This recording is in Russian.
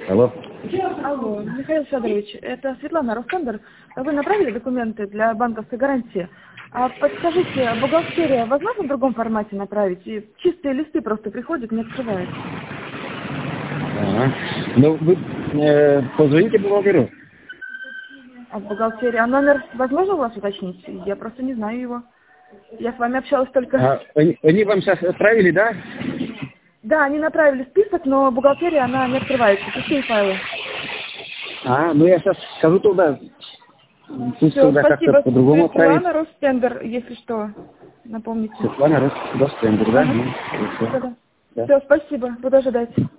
Алло. Алло, Михаил Федорович, это Светлана, Ростендер. Вы направили документы для банковской гарантии? А подскажите, бухгалтерия возможно в другом формате направить? И чистые листы просто приходят, не открывают. Ага. Ну, вы позвоните бухгалтеру. А бухгалтерия, а номер возможно у вас уточнить? Я просто не знаю его. Я с вами общалась только... Они вам сейчас отправили, да? Да, они направили список, но бухгалтерия, она не открывается. Пустые файлы. Ну я сейчас скажу туда. Пусть Все, туда как-то спасибо. по-другому отправить. Светлана, Ростендер, если что, напомните. Светлана Ростендер, да? Ага. Ну, хорошо. Да-да. Да. Все, спасибо. Буду ожидать.